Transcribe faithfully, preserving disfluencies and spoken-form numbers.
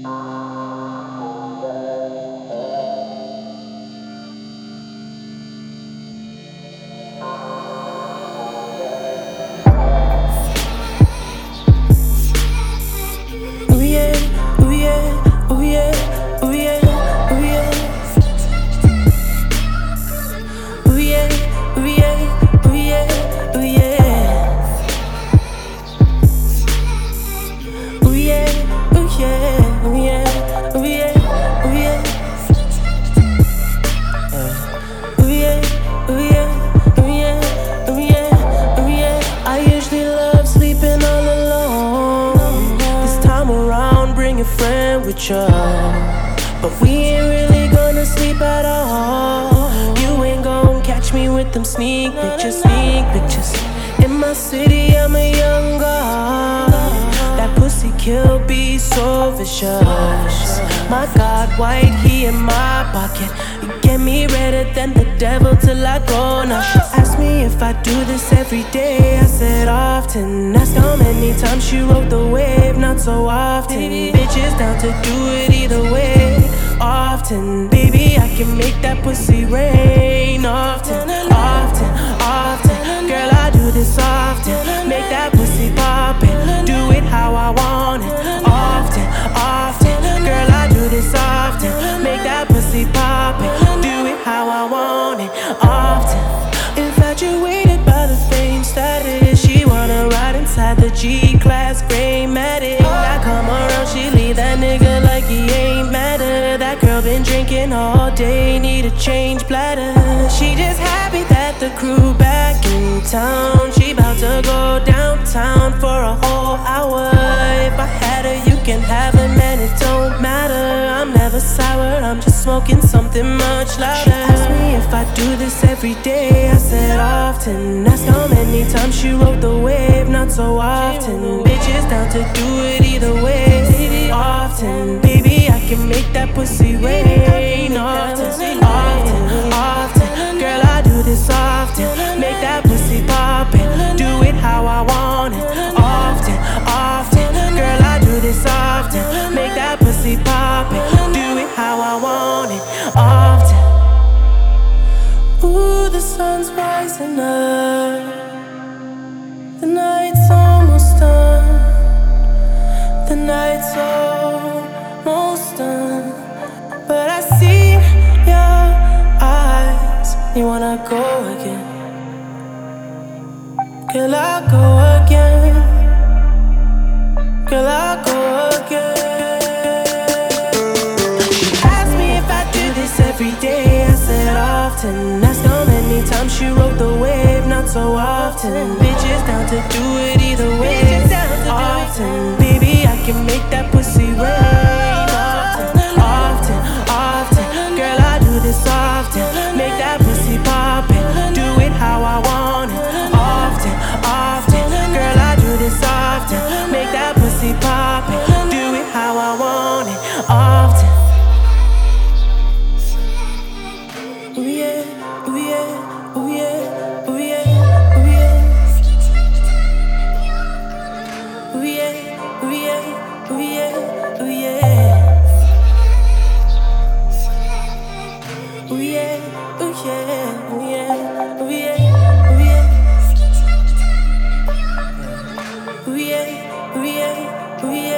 But we ain't really gonna sleep at all. You ain't gon' catch me with them sneak pictures, sneak pictures. In my city, I'm a young god. That pussy kill be so vicious. My God, white, he in my pocket. You get me redder than the devil till I go. Now she asked me if I do this every day. I said often. Asked how many times she rode the wave. Not so often. Bitches down to do it either way. Often, baby, I can make that pussy rain. Often, often, often. Girl, I do this often. Make that pussy poppin'. Do it how I want it. Often, often. Girl, I do this often. Make that pussy poppin'. Do it how I want it. Often. Infatuated by the fame status. She wanna ride inside the G-Class Grey Matic. I come around, she leave that nigga like he ain't matter. That girl been drinking all day, need a change bladder. She just happy that the crew back in town. She bout to go downtown for a whole hour. If I had her, you can have her, man, it don't matter. I'm never sour, I'm just smoking something much louder. She asked me if I do this every day. I said often. Asked how many times she rode the wave. Not so often. Bitches down to do it either way. Often, baby, I can make that pussy rain. Often, often, often. Girl, I do this often. Make that pussy poppin'. Do it how I want it. Often, often. Girl, I do this often. Make that pussy poppin'. Do it how I want it. Often. Ooh, the sun's rising up. The night's almost done. The night's almost done. But I see your eyes. You wanna go again? Girl, I'll go again. Girl, I'll go again. She asked me if I do this every day. I said often. Asked how many times she rode the wave. Not so often. Bitches down to do it either way. Often, baby, I can make that pussy rain. Often, often, often. Girl, I do this often. Make that pussy poppin'. Do it how I want it. Often, often. Girl, I do this often. Make that pussy poppin'. Do it how I want it. Often. Ooh yeah, ooh yeah, ooh yeah, ooh yeah, ooh yeah. Ooh yeah, ooh yeah, ooh yeah, ooh yeah. Ooh yeah, ooh yeah, ooh yeah, ooh yeah, ooh yeah. Ooh yeah, ooh yeah, ooh yeah.